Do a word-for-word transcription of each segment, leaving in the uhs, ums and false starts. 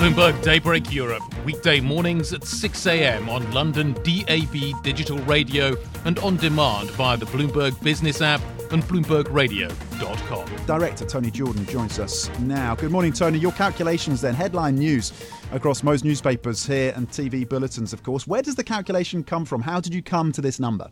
Bloomberg Daybreak Europe, weekday mornings at six a.m. on London D A B digital radio and on demand via the Bloomberg Business app and bloomberg radio dot com. Director Tony Jordan joins us now. Good morning, Tony. Your calculations then, headline news across most newspapers here and T V bulletins, of course. Where does the calculation come from? How did you come to this number?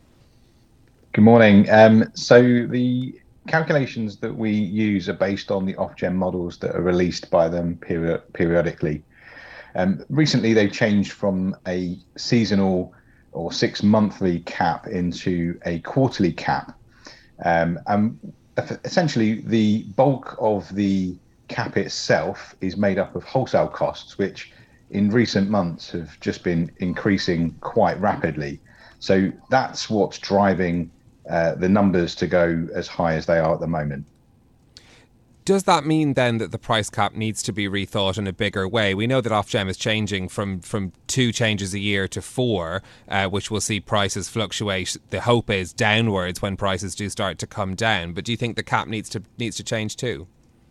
Good morning. Um, so the calculations that we use are based on the Ofgem models that are released by them peri- periodically. Um, recently, they've changed from a seasonal or six monthly cap into a quarterly cap. Um, and essentially, the bulk of the cap itself is made up of wholesale costs, which in recent months have just been increasing quite rapidly. So that's what's driving Uh, the numbers to go as high as they are at the moment. Does that mean then that the price cap needs to be rethought in a bigger way? We know that Ofgem is changing from, from two changes a year to four, uh, which will see prices fluctuate. The hope is downwards when prices do start to come down. But do you think the cap needs to needs to change too?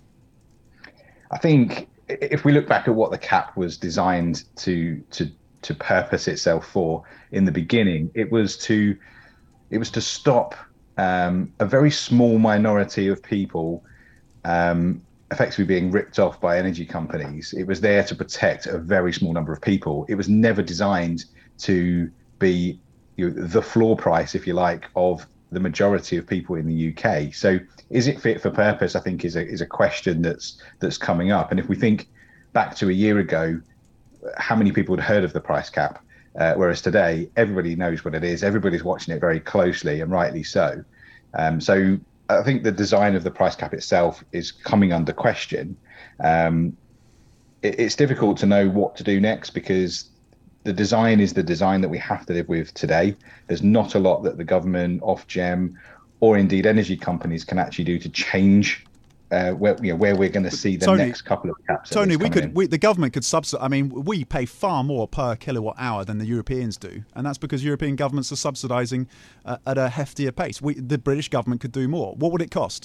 I think if we look back at what the cap was designed to to to purpose itself for in the beginning, it was to It was to stop um, a very small minority of people um, effectively being ripped off by energy companies. It was there to protect a very small number of people. It was never designed to be, you know, the floor price, if you like, of the majority of people in the U K. So is it fit for purpose, I think, is a, is a question that's that's coming up. And if we think back to a year ago, how many people had heard of the price cap? Uh, whereas today, everybody knows what it is. Everybody's watching it very closely, and rightly so. Um, so I think the design of the price cap itself is coming under question. Um, it, it's difficult to know what to do next because the design is the design that we have to live with today. There's not a lot that the government, Ofgem, or indeed energy companies can actually do to change Uh, where you know where we're going to see the Tony, next couple of caps. Tony, we could, we, the government could subsidize. I mean, we pay far more per kilowatt hour than the Europeans do, and that's because European governments are subsidising uh, at a heftier pace. We, the British government could do more. What would it cost?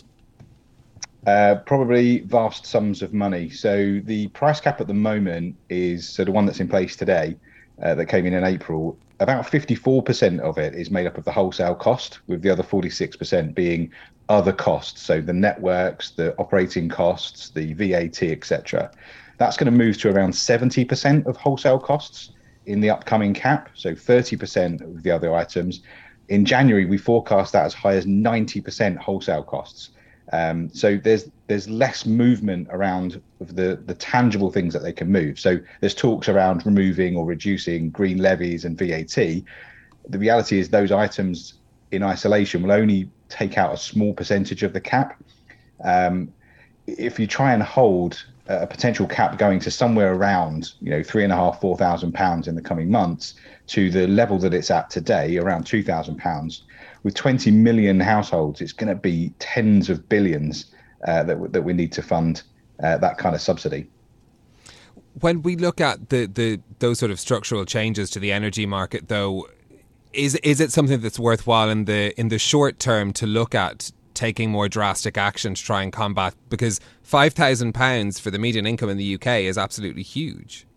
Uh, probably vast sums of money. So the price cap at the moment is so the one that's in place today, uh, that came in in April. About fifty-four percent of it is made up of the wholesale cost, with the other forty-six percent being other costs. So the networks, the operating costs, the V A T, et cetera. That's going to move to around seventy percent of wholesale costs in the upcoming cap. So thirty percent of the other items. In January, we forecast that as high as ninety percent wholesale costs. Um, so there's there's less movement around of the, the tangible things that they can move. So there's talks around removing or reducing green levies and V A T. The reality is those items in isolation will only take out a small percentage of the cap. Um, if you try and hold a potential cap going to somewhere around, you know, three and a half, four thousand pounds in the coming months to the level that it's at today, around two thousand pounds, with twenty million households, it's going to be tens of billions uh, that that we need to fund uh, that kind of subsidy. When we look at the, the those sort of structural changes to the energy market, though, is is it something that's worthwhile in the in the short term to look at taking more drastic action to try and combat? Because five thousand pounds for the median income in the U K is absolutely huge.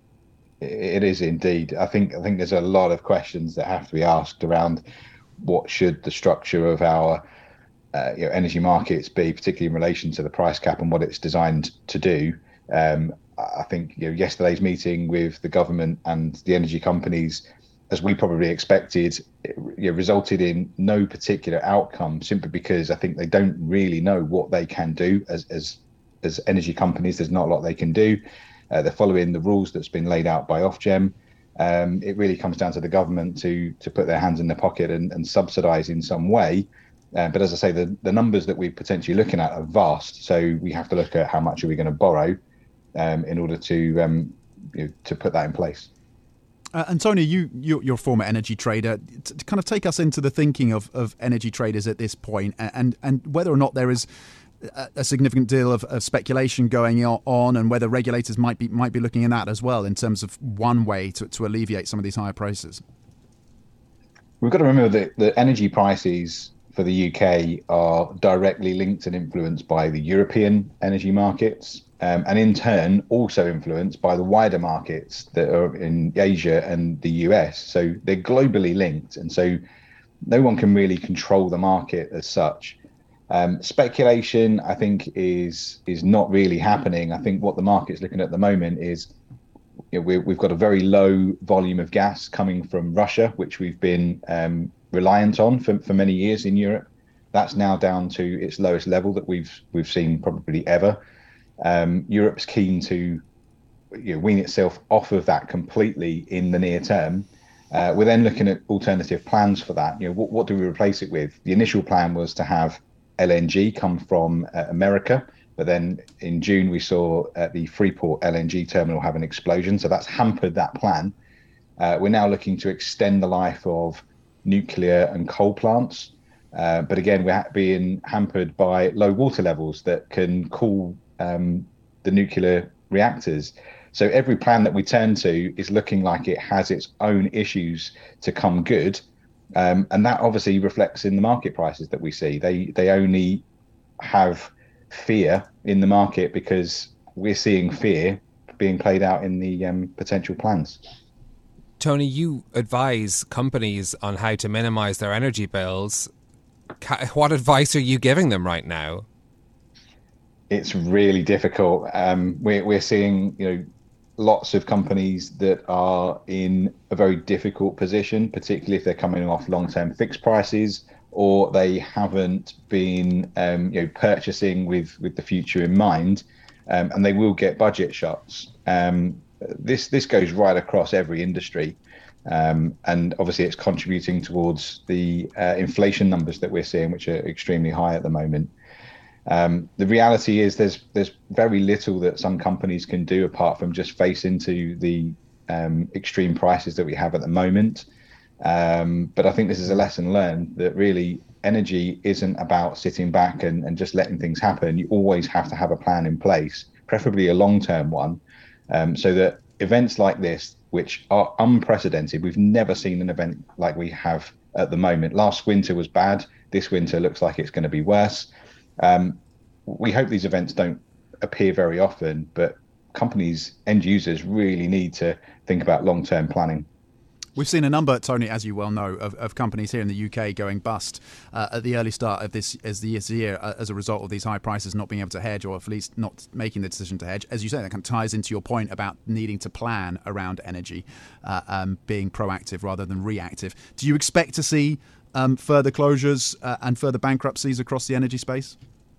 It is indeed. I think I think there's a lot of questions that have to be asked around what should the structure of our uh, you know, energy markets be, particularly in relation to the price cap and what it's designed to do. Um, I think you know, yesterday's meeting with the government and the energy companies, as we probably expected, it, you know, resulted in no particular outcome, simply because I think they don't really know what they can do as as as energy companies. There's not a lot they can do. Uh, they're following the rules that's been laid out by Ofgem. Um, it really comes down to the government to to put their hands in their pocket and, and subsidise in some way. Uh, but as I say, the, the numbers that we're potentially looking at are vast. So we have to look at how much are we going to borrow um, in order to um, you know, to put that in place. Uh, and Tony, you, you're, you're a former energy trader. To, to kind of take us into the thinking of, of energy traders at this point, and, and whether or not there is a, a significant deal of, of speculation going on, and whether regulators might be might be looking at that as well in terms of one way to, to alleviate some of these higher prices. We've got to remember that the energy prices for the U K are directly linked and influenced by the European energy markets. um, and in turn also influenced by the wider markets that are in Asia and the U S. So they're globally linked, and so no one can really control the market as such. Um, speculation, I think, is is not really happening. I think what the market's looking at the moment is, you know, we, we've got a very low volume of gas coming from Russia, which we've been um, reliant on for, for many years in Europe. That's now down to its lowest level that we've we've seen probably ever. Um, Europe's keen to, you know, wean itself off of that completely in the near term. Uh, we're then looking at alternative plans for that. You know, what, what do we replace it with? The initial plan was to have L N G come from uh, America, but then in June we saw uh, the Freeport L N G terminal have an explosion, so that's hampered that plan. Uh, we're now looking to extend the life of nuclear and coal plants, uh, but again we're being hampered by low water levels that can cool um, the nuclear reactors. So every plan that we turn to is looking like it has its own issues to come good. Um, and that obviously reflects in the market prices that we see. They they only have fear in the market because we're seeing fear being played out in the um, potential plans. Tony, you advise companies on how to minimize their energy bills. What advice are you giving them right now? It's really difficult. Um, we're we're seeing, you know, lots of companies that are in a very difficult position, particularly if they're coming off long-term fixed prices, or they haven't been, um, you know, purchasing with with the future in mind, um, and they will get budget shots. Um, this this goes right across every industry, um, and obviously it's contributing towards the uh, inflation numbers that we're seeing, which are extremely high at the moment. Um, the reality is there's there's very little that some companies can do apart from just face into the um, extreme prices that we have at the moment. Um, but I think this is a lesson learned that really energy isn't about sitting back and, and just letting things happen. You always have to have a plan in place, preferably a long-term one, um, so that events like this, which are unprecedented, we've never seen an event like we have at the moment. Last winter was bad. This winter looks like it's going to be worse. Um, we hope these events don't appear very often, but companies, end users really need to think about long-term planning. We've seen a number, Tony, as you well know, of, of companies here in the U K going bust uh, at the early start of this as the year uh, as a result of these high prices not being able to hedge, or at least not making the decision to hedge. As you say, that kind of ties into your point about needing to plan around energy, uh, um, being proactive rather than reactive. Do you expect to see Um, further closures uh, and further bankruptcies across the energy space?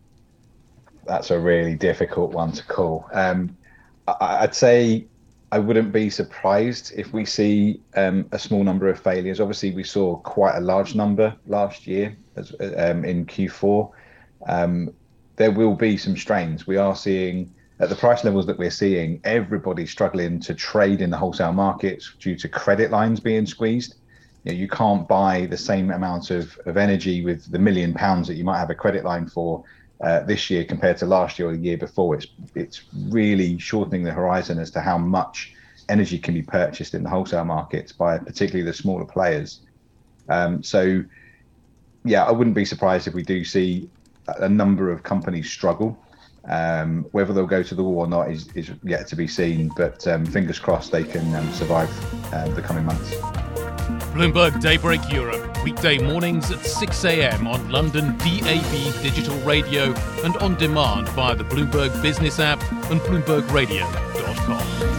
That's a really difficult one to call. Um, I, I'd say I wouldn't be surprised if we see um, a small number of failures. Obviously, we saw quite a large number last year as, um, in Q four. Um, there will be some strains. We are seeing, at the price levels that we're seeing, everybody's struggling to trade in the wholesale markets due to credit lines being squeezed. You know, you can't buy the same amount of, of energy with the million pounds that you might have a credit line for uh, this year compared to last year or the year before. It's it's really shortening the horizon as to how much energy can be purchased in the wholesale markets by particularly the smaller players. Um, so, yeah, I wouldn't be surprised if we do see a number of companies struggle. Um, whether they'll go to the wall or not is, is yet to be seen, but um, fingers crossed they can um, survive uh, the coming months. Bloomberg Daybreak Europe, weekday mornings at six a.m. on London D A B Digital Radio and on demand via the Bloomberg Business app and bloomberg radio dot com.